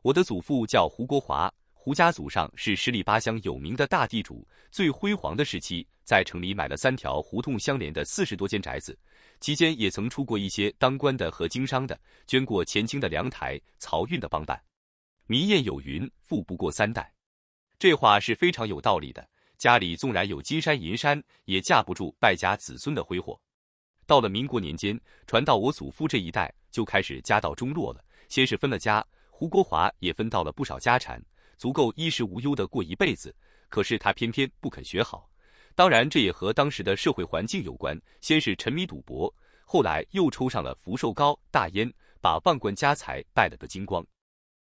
我的祖父叫胡国华，胡家祖上是十里八乡有名的大地主，最辉煌的时期，在城里买了3条胡同相连的40多间宅子，期间也曾出过一些当官的和经商的，捐过前清的粮台、漕运的帮办。迷谚有云，富不过3代，这话是非常有道理的。家里纵然有金山银山，也架不住败家子孙的挥霍。到了民国年间，传到我祖父这一代，就开始家道中落了。先是分了家，胡国华也分到了不少家产，足够衣食无忧的过一辈子。可是他偏偏不肯学好，当然这也和当时的社会环境有关。先是沉迷赌博，后来又抽上了福寿膏、大烟，把万贯家财败了个精光。